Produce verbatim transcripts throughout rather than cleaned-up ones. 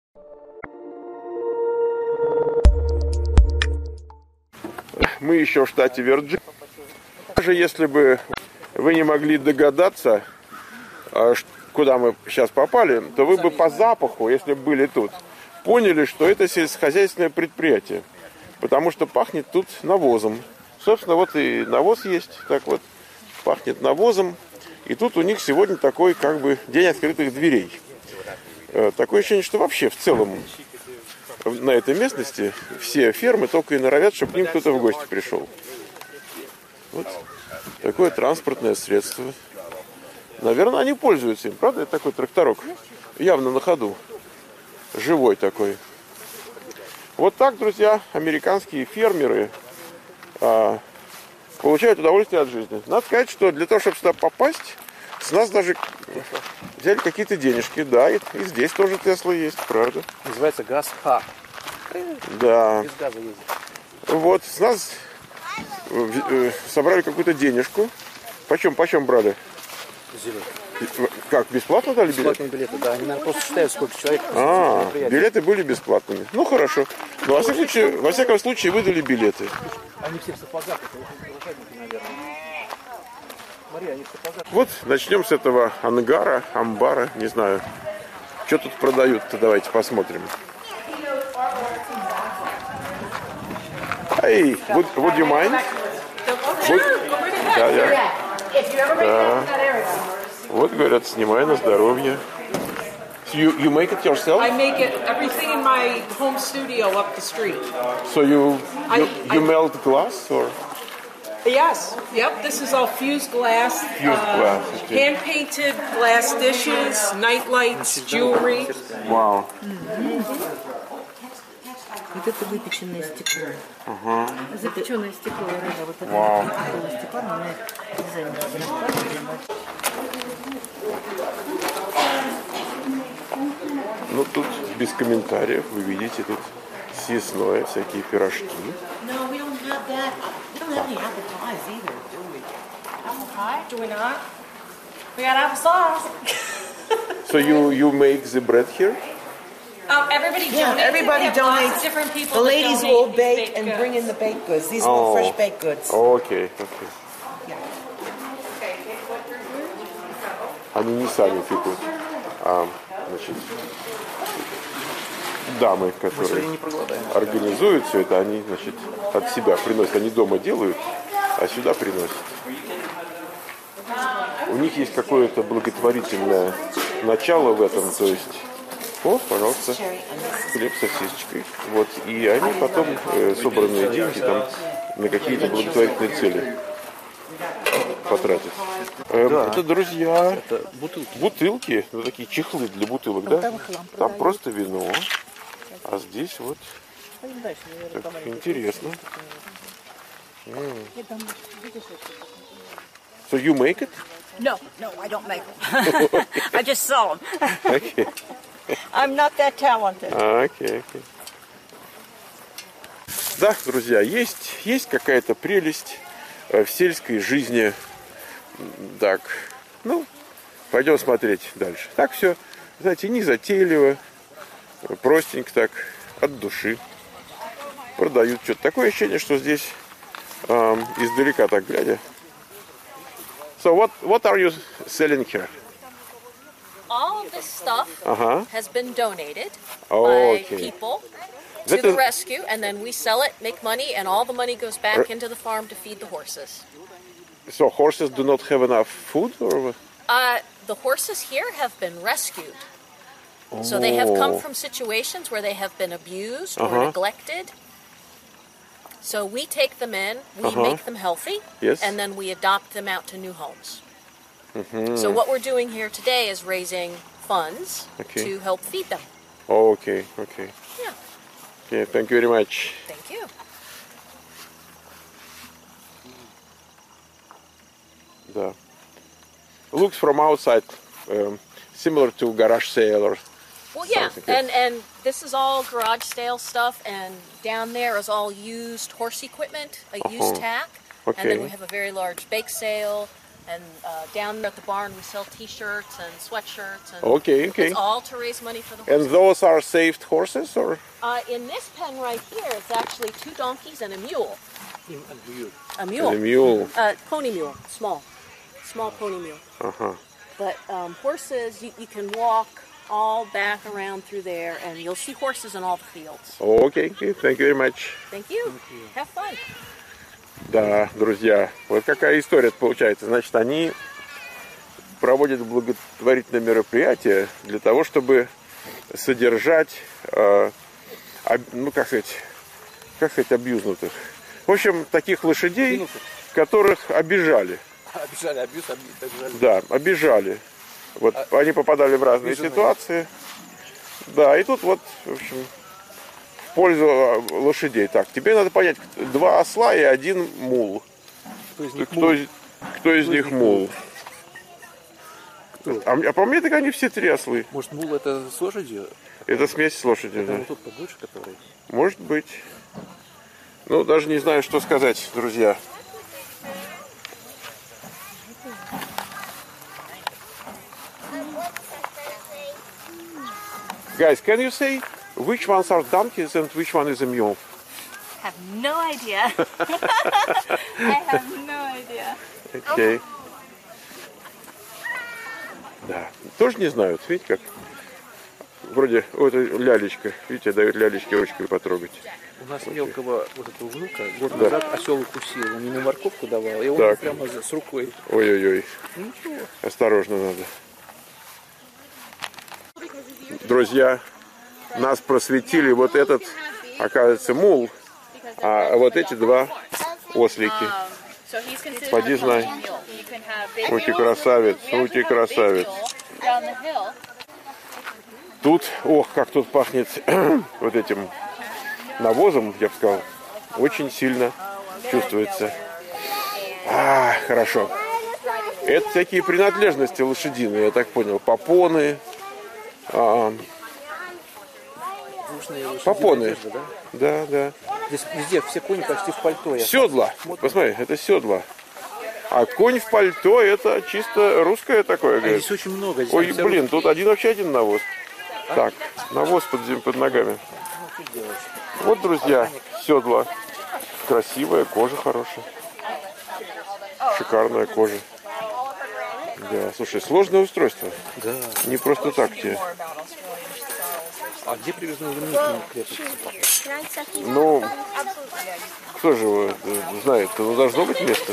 Мы еще в штате Вирджиния. Даже если бы вы не могли догадаться, куда мы сейчас попали, то вы бы по запаху, если бы были тут, поняли, что это сельскохозяйственное предприятие. Потому что пахнет тут навозом. Собственно, вот и навоз есть. Так вот, пахнет навозом. И тут у них сегодня такой, как бы, день открытых дверей. Такое ощущение, что вообще в целом на этой местности все фермы только и норовят, чтобы к ним кто-то в гости пришел. Вот такое транспортное средство. Наверное, они пользуются им. Правда, это такой тракторок? Явно на ходу. Живой такой. Вот так, друзья, американские фермеры а, получают удовольствие от жизни. Надо сказать, что для того, чтобы сюда попасть, с нас даже взяли какие-то денежки. Да, и, и здесь тоже Тесла есть, правда. Называется газ-ха. Да. Без газа ездит. Вот, с нас э, собрали какую-то денежку. Почем, почем брали? Зеленый. Как, бесплатно дали билеты? Бесплатные билеты, да. Они, наверное, просто считают, сколько человек. А, билеты были бесплатными. Ну, хорошо. Но, во всяком случае, во всяком случае выдали билеты. Они все в сапогах, это урожайники, наверное. Смотри, они в сапогах. Вот, начнем с этого ангара, амбара, не знаю. Что тут продают-то, давайте посмотрим. Эй, would, would you mind? Would... Да, я. Да. Вот, говорят, снимай на здоровье. So you, you make it yourself? I make it everything in my home studio up the street. So you you, I, you I, melt glass or? Yes. Yep. This is all fused glass. Fused glass. Okay. Hand painted glass dishes, night lights, jewelry. Wow. Вот это выпеченное стекло. Ага. Запеченное стекло. Вот это Вау. такое стекло, но мы дизайн сделали. Ну тут без комментариев, вы видите, тут съестное, всякие пирожки. No, we don't have that. We don't have any apple pies either, do we? Apple pie? Do we not? We got applesauce. So you you make the bread here? Um, everybody Yeah, donates. everybody We have lots donates. of different people The that ladies donate will these bake baked and goods. bring in the baked goods. These are Oh. all fresh baked goods. Окей, окей. Они не сами пекут, а, значит, дамы, которые не проголодаем. организуют все это, они, значит, от себя приносят. Они дома делают, а сюда приносят. У них есть какое-то благотворительное начало в этом, то есть, о, пожалуйста, хлеб с сосисочкой. Вот, и они потом э, собранные деньги там на какие-то благотворительные цели потратят. Э, Да. Это, друзья, Это бутылки. бутылки, ну такие чехлы для бутылок, да? Там просто вино, а здесь вот так интересно. Mm. So you make it? No, no, I don't make them. I just sell them. Okay. I'm not that talented. Окей, окей. Да, друзья, есть, есть какая-то прелесть э, в сельской жизни. Так, ну, пойдем смотреть дальше. Так все, знаете, не затейливо, простенько так, от души. Продают что-то. Такое ощущение, что здесь э, издалека так глядя. So what, what are you selling here? All of this stuff Uh-huh. has been donated Oh, by okay. people to That the is- rescue, and then we sell it, make money, and all the money goes back into the farm to feed the horses. So horses do not have enough food, or? Uh, the horses here have been rescued. So they have come Oh. from situations where they have been abused or Uh-huh. neglected. So we take them in, we Uh-huh. make them healthy, Yes. and then we adopt them out to new homes. So what we're doing here today is raising funds Okay. to help feed them. Oh, okay, okay. Yeah, Okay, thank you very much. thank you. Да. Looks from outside um, similar to garage sale or Well, yeah, something. and and this is all garage sale stuff, and down there is all used horse equipment, a used Uh-huh. tack, and then Okay. we have a very large bake sale, And uh, down there at the barn, we sell T-shirts and sweatshirts, and Okay, okay. it's all to raise money for the And horses. those are saved horses, or? Uh, in this pen right here, it's actually two donkeys and a mule. Им отбьют. A mule. The mule. Uh, pony mule, small, small pony mule. Uh-huh. But um, horses, you, you can walk all back around through there, and you'll see horses in all the fields. Okay, okay, thank you very much. Thank you. Have fun. Да, друзья, вот какая история получается. Значит, они проводят благотворительное мероприятие для того, чтобы содержать, э, об, ну, как сказать, как сказать, абьюзнутых. В общем, таких лошадей, которых обижали. Обижали, абьюз, обижали. Да, обижали. Вот А, они попадали в разные обиженные. ситуации. Да, и тут вот, в общем, в пользу лошадей. Так, тебе надо понять, два осла и один мул. Кто из них Кто, мул? из- кто из них мул? Кто? А, м- а по мне так они все три ослы. Может, мул это с лошадью? Это смесь с лошадью, Это да. вот тот побольше, который... Может быть. Ну, даже не знаю, что сказать, друзья. Guys, can you say which ones are donkeys and which one is a mule? Have no idea. I have no idea. Окей. Да, тоже не знают, видите как? Вроде, вот эта лялечка, видите, дают лялечке ручкой потрогать. У нас мелкого вот этого внука год Да. назад осел укусил. Он ему морковку давал, и он Так. прямо за- с рукой. Ой-ой-ой, Ничего. осторожно надо. Друзья, нас просветили, вот этот, оказывается, мул, а вот эти два ослики. So he's considered Поди a знай. pony mule. You can have big Ути mules, красавец, you have ути to have big красавец. mule down the hill. Тут, ох, как тут пахнет вот этим навозом, я бы сказал, очень сильно чувствуется. А, хорошо. Это всякие принадлежности лошадиные, я так понял, попоны, а, Двушные лошадиные попоны, одежды, да? да, да. Здесь везде все кони почти в пальто. Я... Седла, посмотри, это седла. А конь в пальто это чисто русское такое, А говорит. здесь очень много. Здесь Ой, вся блин, русская. тут один вообще один навоз. Так, навоз под, зем- под ногами. Ну, что делать? Вот, друзья, седла. Красивая, кожа хорошая. Шикарная кожа. Да, слушай, сложное устройство. Да. Не просто так тебе. А где привязные ремни к ним крепятся? Ну, кто же его э, знает? Ну, должно быть место.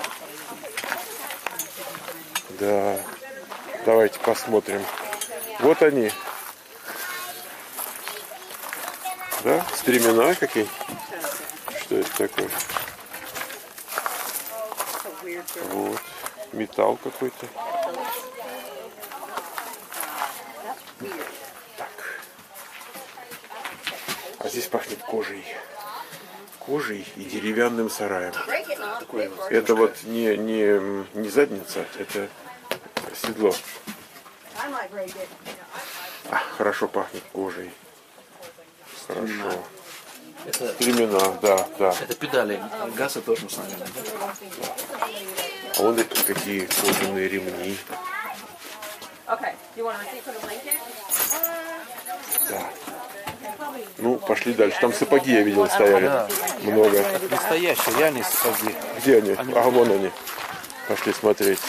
Да. Давайте посмотрим. Вот они. Да? Стремена какие? Что это такое? Вот. Металл какой-то. Так. А здесь пахнет кожей. Кожей и деревянным сараем. Это вот не, не, не задница, это седло. А, хорошо пахнет кожей. Хорошо. Это, Стремена, да, да. это педали газа тоже с нами. А вон эти какие кожаные ремни. Да. Ну, пошли дальше. Там сапоги, я видел, стояли. Много. Настоящие, реальные сапоги. Где они? А, вон они. Пошли смотреть.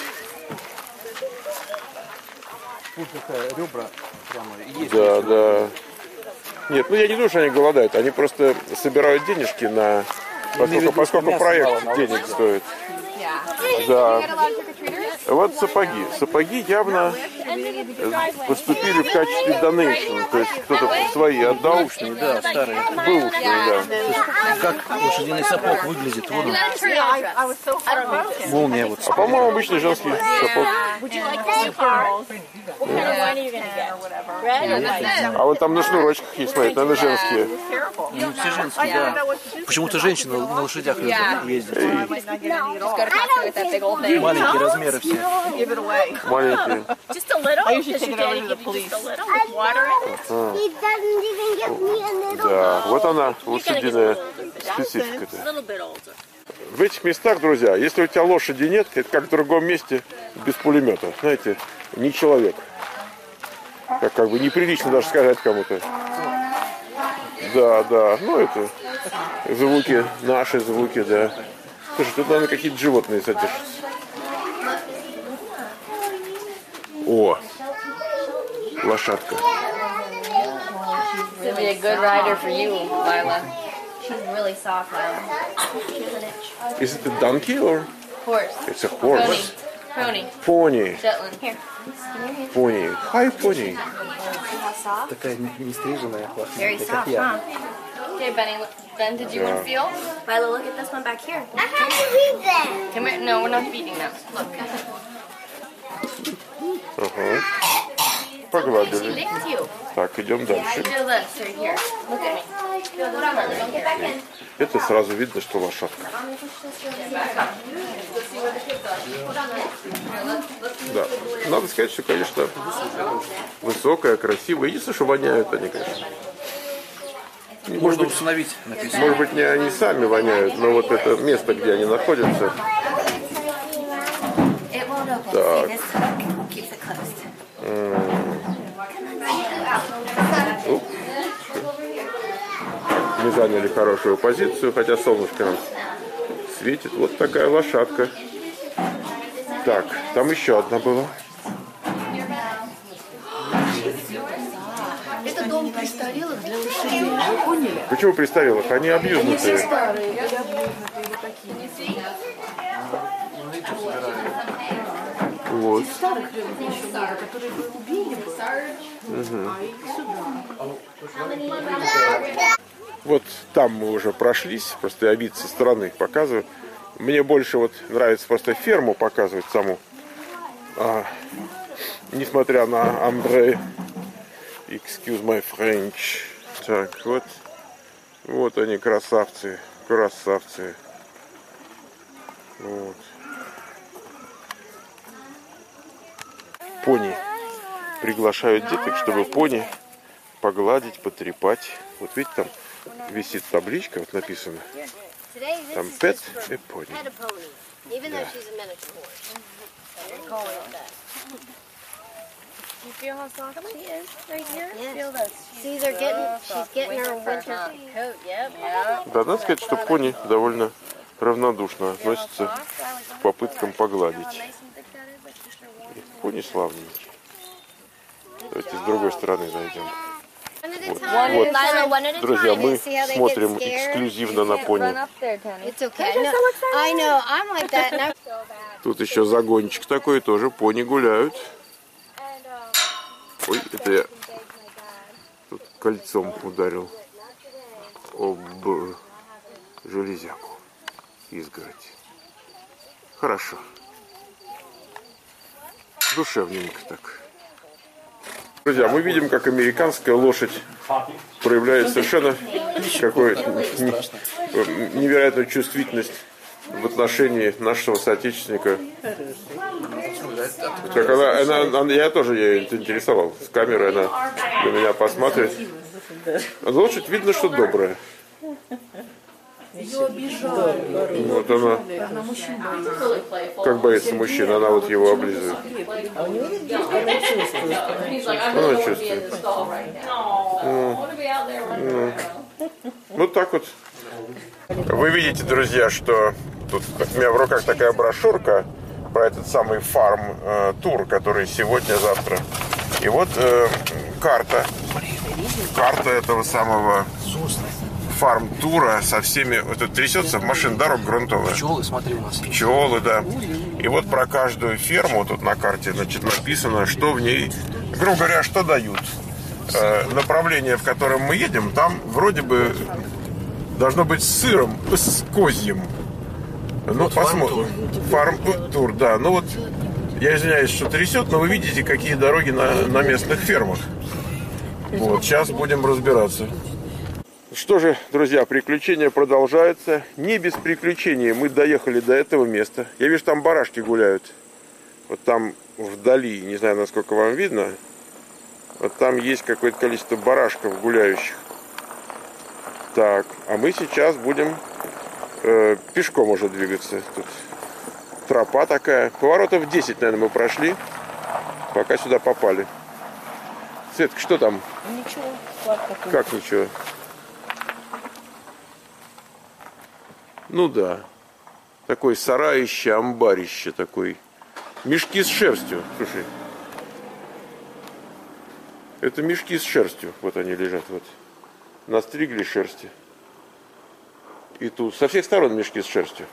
Вот такая ребра прямо есть. Да, да. Нет, ну я не думаю, что они голодают. Они просто собирают денежки на... Поскольку, поскольку проект денег стоит. Да. Вот сапоги. Сапоги явно поступили в качестве донейшн. То есть кто-то свои отдал. Да, старые. Бэушные, да. Как лошадиный сапог выглядит? Вон он. Молния вот. А по-моему, обычный женский сапог. А вот там на шнурочках есть, смотри, наверное, женские. Ну, все женские, да. Почему-то женщины на лошадях любят ездить. Маленькие размеры все. Маленькие. Just a little? Does your daddy give you just a little with water in it? He doesn't even give me a little. Да, вот она, лошадиная специфика. A little bit older. В этих местах, друзья, если у тебя лошади нет, это как в другом месте без пулемета. Знаете, не человек. Как, как бы неприлично даже сказать кому-то. Да, да. Ну, это звуки, наши звуки, да. Слушай, тут, наверное, какие-то животные содержатся. О, лошадка. This would be a good rider for you, Lila. She's really soft, Lila. She has an itch. Is it a donkey or? Horse. It's a horse. Pony. Pony. Shetland. Here. Pony. Hi, pony. See how soft? Такая не стриженная, Very плохая, как soft, я. huh? Okay, Benny. Ben, did you Yeah. want to feel? Lila, look at this one back here. I have to read them. Come here. No, we're not feeding them. Look. Ага. She Погладили. licked you. Так, идем дальше. Feel this right here. Look at me. Feel this part right Get back here. in. Это сразу видно, что лошадка. Да. Надо сказать, что, конечно, высокая, красивая. Единственное, что воняют они, конечно. Может Можно быть, установить, написано. может быть, не они сами воняют, но вот это место, где они находятся. It won't open. Так. See, this hook keeps it closed. Уп. Мы заняли хорошую позицию, хотя солнышко нам светит. Вот такая лошадка. Так, там еще одна была. Это дом престарелых для лошадей. Вы поняли? Почему престарелых? Они Они все объюзнутые. старые, или объюзнутые, или такие. Вот. Старых рыбок еще много, которые бы убили бы. А их сюда. Вот там мы уже прошлись, просто я вид со стороны показываю. Мне больше вот нравится просто ферму показывать саму. А, несмотря на Андре, excuse my French. Так, вот. Вот они, красавцы. Красавцы. Вот. Пони. Приглашают деток, чтобы пони погладить, потрепать. Вот видите, там висит табличка, вот написано. Там pet и пони. Even though she's a miniature horse. They're calling it that. You feel how soft she is right here? Yeah. Feel this. See, they're getting, she's getting her Winter winter. fur coat. Yep. Yep. Да, надо сказать, что пони довольно равнодушно относятся к попыткам погладить. Пони славненький. Давайте с другой стороны зайдем. Вот, вот. Lila, one at a Друзья, time. мы You see how they смотрим get scared? эксклюзивно на пони. It's okay. No, I know. I'm like that. And I'm so bad. Тут еще загончик такой, тоже пони гуляют. Ой, это я тут кольцом ударил об железяку, изгородь. Хорошо. Душевненько так. Друзья, мы видим, как американская лошадь проявляет совершенно какую-то невероятную чувствительность в отношении нашего соотечественника. Так она, она, она, я тоже ее интересовал. С камерой она на меня посмотрит. Лошадь видно, что добрая. Ее обижают. Вот она, Она мужчин боится. как боится мужчина, она вот его облизывает. А у него есть девушка, она чувствует. Она чувствует. Ну, вот так вот. Вы видите, друзья, что тут у меня в руках такая брошюрка про этот самый фарм-тур, который сегодня-завтра. И вот э, карта. Карта этого самого фарм-тура со всеми... Вот это трясется, машин дорог грунтовая. Пчелы, смотри, у нас. Пчелы, да. И вот про каждую ферму тут на карте, значит, написано, что в ней, грубо говоря, что дают. Э, направление, в котором мы едем, там вроде бы должно быть с сыром, с козьим. Ну, Вот посмотрим. Фарм-тур, да. Ну вот, я извиняюсь, что трясет, но вы видите, какие дороги на, на местных фермах. Вот, сейчас будем разбираться. Что же, друзья, приключения продолжаются. Не без приключений мы доехали до этого места. Я вижу, там барашки гуляют. Вот там вдали, не знаю, насколько вам видно. Вот там есть какое-то количество барашков гуляющих. Так, а мы сейчас будем э, пешком можно двигаться. Тут тропа такая. Поворотов десять, наверное, мы прошли, пока сюда попали. Светка, что там? Ничего, склад такой. Как ничего? Ну да. Такой сараище, амбарище такой. Мешки с шерстью. Слушай. Это мешки с шерстью. Вот они лежат. Вот. Настригли шерсти. И тут со всех сторон мешки с шерстью.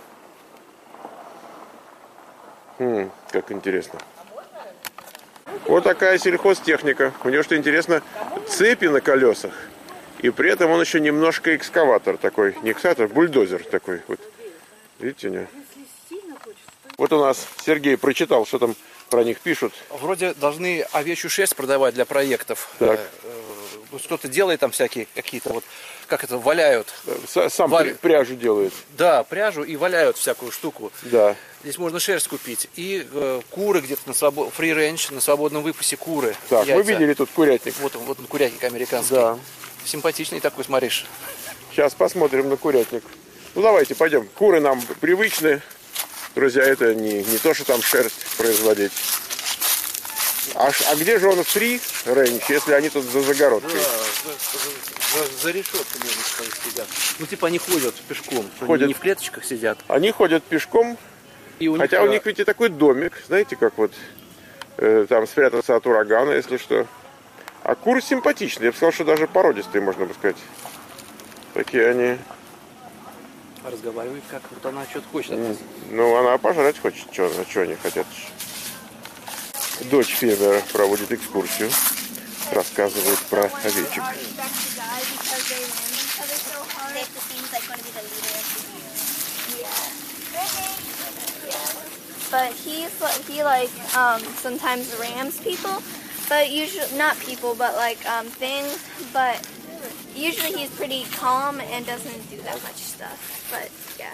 Хм, как интересно. Вот такая сельхозтехника. У него, что интересно, цепи на колесах. И при этом он еще немножко экскаватор такой. Не экскаватор, бульдозер такой. Вот. Видите, у него? Вот у нас Сергей прочитал, что там про них пишут. Вроде должны овечью шерсть продавать для проектов. Так. Кто-то делает там всякие какие-то вот, как это, валяют. Сам Валь... пряжу делает. Да, пряжу и валяют всякую штуку. Да. Здесь можно шерсть купить. И э, куры где-то на свобод... фри рейндж, на свободном выпасе куры. Так, яйца. мы видели тут курятник. Вот он, вот он, курятник американский. Да. Симпатичный такой, смотришь. Сейчас посмотрим на курятник. Ну давайте, пойдем. Куры нам привычны. Друзья, это не, не то, что там шерсть производить. А, а где же он фри рейндж, если они тут за загородкой? Да, за, за, за решетками они сидят. Ну типа они ходят пешком. Ходят. Они не в клеточках сидят. Они ходят пешком. И у Хотя них, у них ведь и такой домик, знаете, как вот э, там спрятаться от урагана, если что. А куры симпатичные, я бы сказал, что даже породистые, можно бы сказать. Такие они. разговаривает, как вот она что-то хочет от нас. Ну, она пожрать хочет, что, что они хотят. Дочь фермера проводит экскурсию, рассказывает про овечек. But he's he like um, sometimes rams people, but usually not people, but like um, things. But usually he's pretty calm and doesn't do that much stuff. But yeah.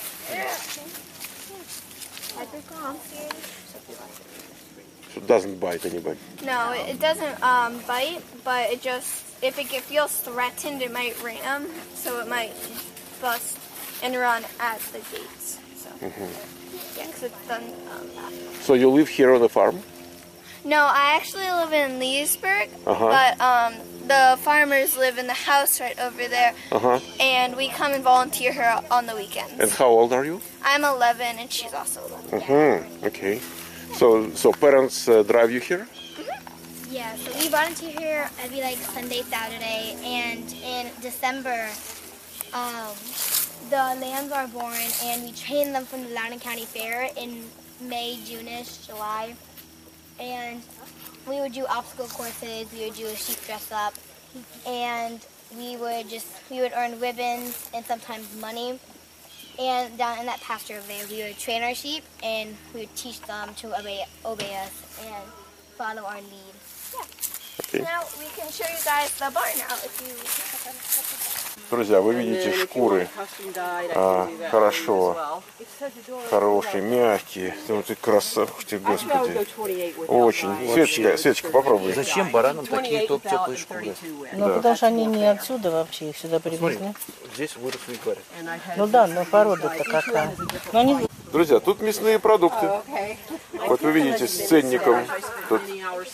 So it doesn't bite anybody. No, it, it doesn't um, bite, but it just if it get, feels threatened, it might ram, so it might bust and run at the gates. So. Mm-hmm. Yeah, because it's done um, that. So you live here on the farm? No, I actually live in Leesburg, uh-huh. but um, the farmers live in the house right over there, uh-huh. and we come and volunteer here on the weekends. And how old are you? I'm eleven, and she's also eleven. Mm-hmm. Okay. So, so parents uh, drive you here? Mm-hmm. Yeah, so we volunteer here every like Sunday, Saturday, and in December, um, the lambs are born, and we train them from the Loudoun County Fair in May, June-ish, July. And we would do obstacle courses, we would do a sheep dress up, and we would just, we would earn ribbons and sometimes money. And down in that pasture over there, we would train our sheep, and we would teach them to obey, obey us and follow our lead. Yeah. Okay. Now we can show you guys the barn now if you... Друзья, вы видите шкуры а, хорошо, хорошие, мягкие. Ну ты красавчик, господи. Очень. Светочка, Светочка, попробуй. Зачем баранам такие топ теплые шкуры? Ну да. Потому что они не отсюда вообще, их сюда привезли. Смотри, здесь выросли, говорят. Ну да, но порода-то какая. Но они... Друзья, тут мясные продукты. Вот вы видите с ценником. Тут...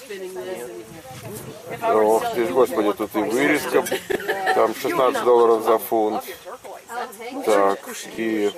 Ох, здесь, господи, тут и вырезка. Там шестнадцать долларов за фунт. Так, и...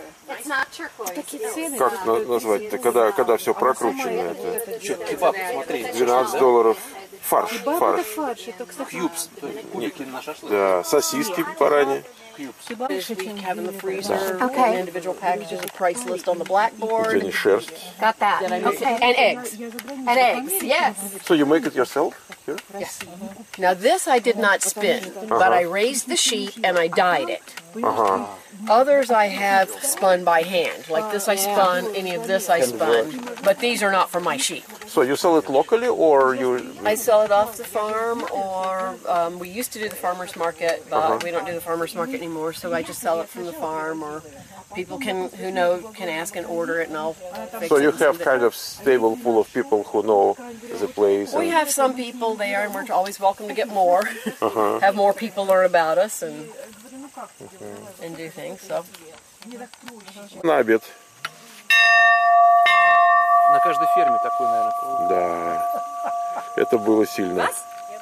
Как назвать-то, когда, когда все прокручено? Это? Кебаб, смотри. двенадцать долларов. Фарш, фарш. Кьюбс, кубики на шашлык. Да, сосиски бараньи. Have in the freezer. Okay. Individual packages, a price list on the blackboard. Где не шерсть. Got that. Okay. And eggs. And eggs. Yes. So you make it yourself here? Yes. Now this I did not spin, but I raised the sheep and I dyed it. Uh-huh. Others I have spun by hand. Like this I spun, any of this I spun. But these are not for my sheep. So you sell it locally or you... I sell it off the farm, or um, we used to do the farmer's market, but Uh-huh. we don't do the farmer's market anymore, so I just sell it from the farm, or people can who know can ask and order it, and I'll fix So it you and have send it. kind of stable full of people who know the place. We and- have some people there, and we're always welcome to get more. Uh-huh. Have more people learn about us and and do things. So На обед. На каждой ферме такой, наверное, колокол. Да. Это было сильно.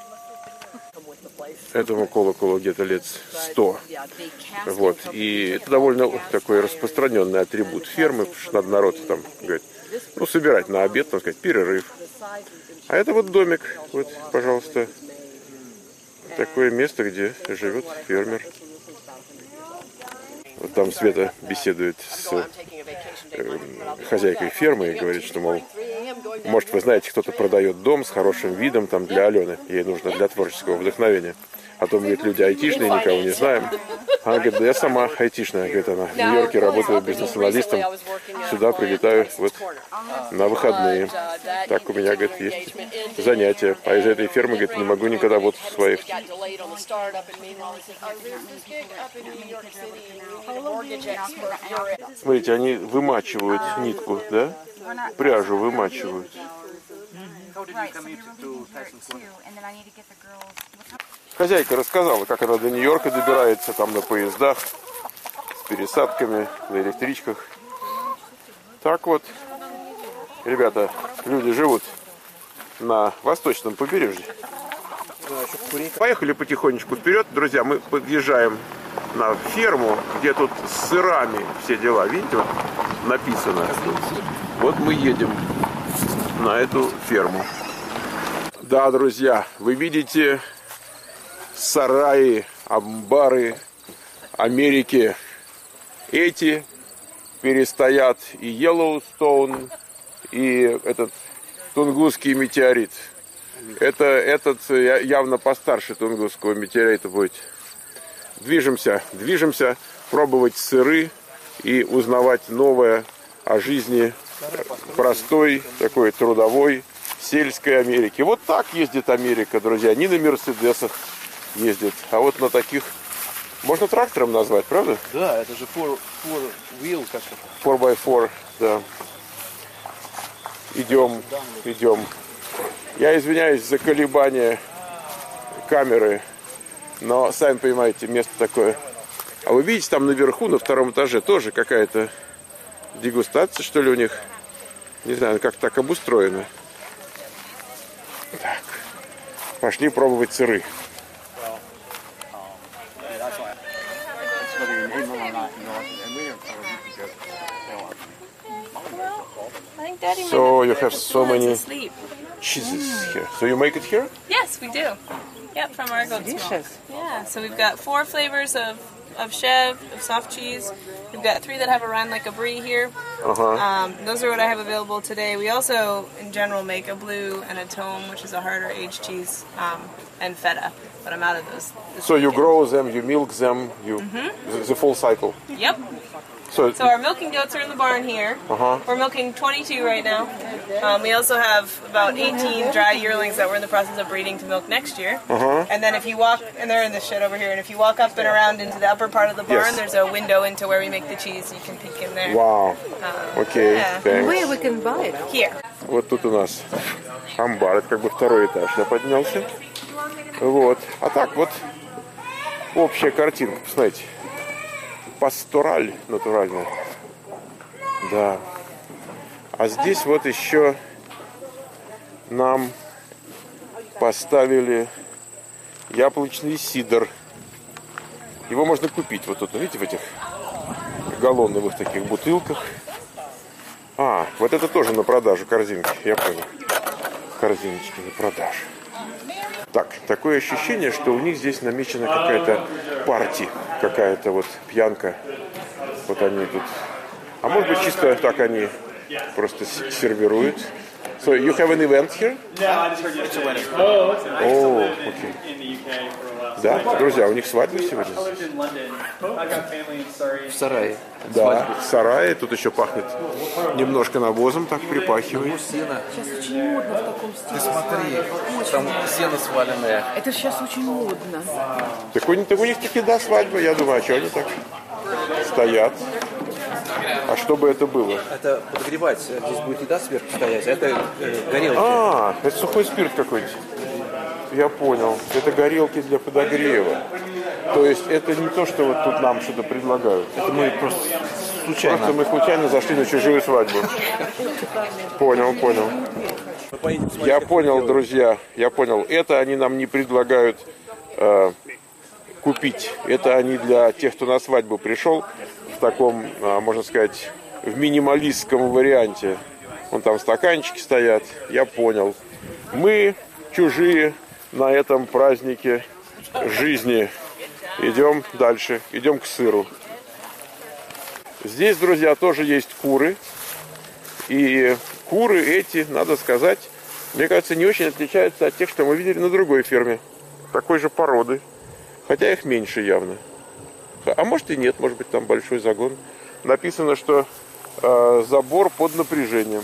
Этому колоколу где-то лет сто. Вот. И это довольно такой распространенный атрибут фермы, потому что надо народ там, говорит, ну, собирать на обед, так сказать, перерыв. А это вот домик, вот, пожалуйста, такое место, где живет фермер. Вот там Света беседует с э, хозяйкой фермы и говорит, что, мол, может, вы знаете, кто-то продает дом с хорошим видом там для Алены. Ей нужно для творческого вдохновения. А то, говорит, люди айтишные, никого не знаем. Она говорит, да я сама айтишная, говорит она. В Нью-Йорке работаю бизнес-аналистом. Сюда прилетаю вот на выходные. Так у меня, говорит, есть занятия. А из этой фермы, говорит, не могу никогда вот в своих. Смотрите, они вымачивают нитку, да? Пряжу вымачивают. Хозяйка рассказала, как она до Нью-Йорка добирается, там на поездах, с пересадками, на электричках. Так вот, ребята, люди живут на восточном побережье. Поехали потихонечку вперед, друзья, мы подъезжаем на ферму, где тут с сырами все дела. Видите, вот написано. Вот мы едем на эту ферму. Да, друзья, вы видите сараи, амбары Америки. Эти перестоят и Йеллоустоун, и этот Тунгусский метеорит. Это этот явно постарше Тунгусского метеорита будет. Движемся, движемся, пробовать сыры и узнавать новое о жизни простой, такой трудовой, сельской Америки. Вот так ездит Америка, друзья. Не на Мерседесах ездит, а вот на таких, можно трактором назвать, правда? Да, это же four, four wheel, как-то. four by four, да. Идем, идем. Я извиняюсь за колебания камеры, но, сами понимаете, место такое. А вы видите, там наверху, на втором этаже, тоже какая-то дегустация, что ли, у них. Не знаю, как так обустроено. Так, пошли пробовать сыры. So you have so many cheeses here. So you make it here? Yes, we do. Yep, from our goat's milk. Yeah, so we've got four flavors of, of chev, of soft cheese. We've got three that have a rind like a brie here. Uh-huh. Um, those are what I have available today. We also, in general, make a blue and a tome, which is a harder aged cheese, um, and feta. But I'm out of those. So you grow them, you milk them, you mm-hmm. the, the full cycle. Yep. So, so our milking goats are in the barn here. Uh-huh. We're milking twenty-two right now. Um, we also have about eighteen dry yearlings that we're in the process of breeding to milk next year. Uh-huh. And then if you walk, and they're in this shed over here, and if you walk up and around into the upper part of the barn, yes. there's a window into where we make the cheese. You can peek in there. Wow. Um, okay, yeah. thanks. Where we can buy it? Here. Вот тут у нас амбар, это как бы второй этаж, я поднялся. Вот. А так вот общая картинка, посмотрите. Пастораль натуральная. Да. А здесь вот еще нам поставили яблочный сидр. Его можно купить вот тут, видите, в этих галлоновых таких бутылках. А, вот это тоже на продажу корзинки, я понял. Корзиночки на продажу. Так, такое ощущение, что у них здесь намечена какая-то партия, какая-то вот пьянка. Вот они тут. А может быть, чисто так они просто сервируют. So you have an event here? Yeah, I just heard it's a wedding. Oh, it's nice. Oh, okay. In the U K for a while. Да, друзья, у них свадьба сегодня. I lived in London. I got family in Surrey. В сарае. Да, сарай, тут еще пахнет немножко навозом, так припахивает. Сено. Сейчас очень модно в таком стиле. Ты смотри, там сено сваленное. Это сейчас очень модно. Так у, них, так у них таки, да, свадьба, я думаю, а что они так стоят? А что бы это было? Это подогревать. Здесь будет еда сверху стоять, а это э, горелки. А, это сухой спирт какой-нибудь. Я понял. Это горелки для подогрева. То есть это не то, что вот тут нам что-то предлагают. Это мы просто случайно. Просто мы случайно зашли на чужую свадьбу. Понял, понял. Я понял, друзья, я понял. Это они нам не предлагают э, купить. Это они для тех, кто на свадьбу пришел в таком, э, можно сказать, в минималистском варианте. Вон там стаканчики стоят. Я понял. Мы чужие на этом празднике жизни. Идем дальше. Идем к сыру. Здесь, друзья, тоже есть куры. И куры эти, надо сказать, мне кажется, не очень отличаются от тех, что мы видели на другой ферме. Такой же породы. Хотя их меньше явно. А может и нет, может быть там большой загон. Написано, что э, забор под напряжением.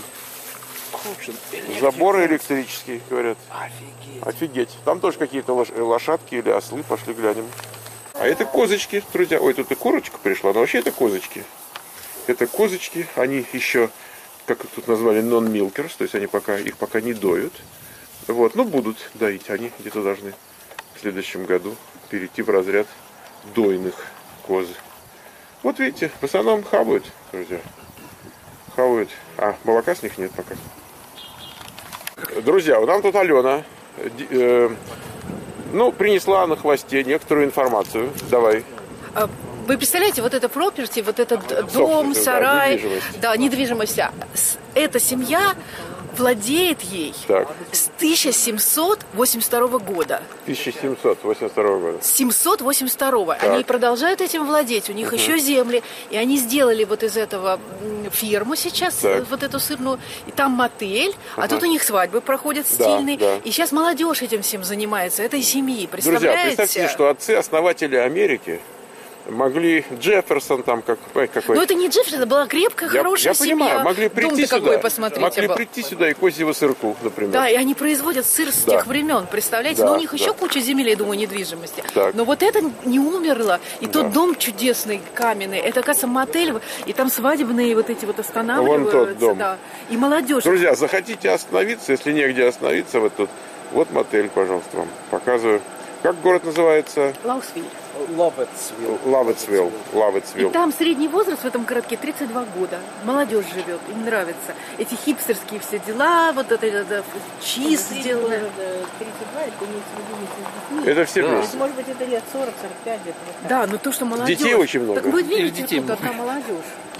Забор электрический, говорят. Офигеть. Офигеть. Там тоже какие-то лошадки или ослы. Пошли глянем. А это козочки, друзья. Ой, тут и курочка пришла, но вообще это козочки. Это козочки, они еще, как тут назвали, non-milkers, то есть они пока, их пока не доют. Вот, но будут доить. Они где-то должны в следующем году перейти в разряд дойных коз. Вот видите, в основном хавают, друзья. Хавают. А молока с них нет пока. Друзья, вот нам тут Алена, э, ну, принесла на хвосте некоторую информацию. Давай. Вы представляете, вот это property, вот этот дом, да, сарай, недвижимость. да, недвижимость. Эта семья владеет ей Так. с тысяча семьсот восемьдесят второго года. тысяча семьсот восемьдесят второго года. С семьсот восемьдесят второго. Так. Они продолжают этим владеть. У них Угу. еще земли. И они сделали вот из этого м, ферму сейчас, Так. вот эту сырную. И там мотель. А Ага. тут у них свадьбы проходят Да, стильные. да. И сейчас молодежь этим всем занимается. Этой семьи. Друзья, Представляете? представьте себе, что отцы-основатели Америки могли Джефферсон там как, ой, какой. Но это не Джефферсон, это была крепкая, Я, хорошая я понимаю, семья. могли прийти Дом-то сюда, какой, посмотрите, могли был. прийти сюда и козьего сырку, например. Да, и они производят сыр с Да. тех времен, представляете? Да, Но у них да. еще куча земель, я думаю, недвижимости. Так. Но вот это не умерло. И Да. тот дом чудесный, каменный, это, оказывается, мотель, и там свадебные вот эти вот останавливаются. Вон тот дом. Да. И молодежь. Друзья, захотите остановиться, если негде остановиться, вот тут, вот мотель, пожалуйста, вам показываю. Как город называется? Лаусвиль. Ловецвилл. Лавецвилл. И Лавецвилл. там средний возраст в этом городке тридцать два года. Молодежь живет, им нравится. Эти хипстерские все дела, вот это, это чиз сделано. тридцать два, это имеется в виду вместе с детьми. Это все Да. плюс. Это, может быть, это лет сорок сорок пять где-то. вот так. Да, но то, что молодежь. Детей очень много. Так вы Или видите, детей тут много. одна молодежь.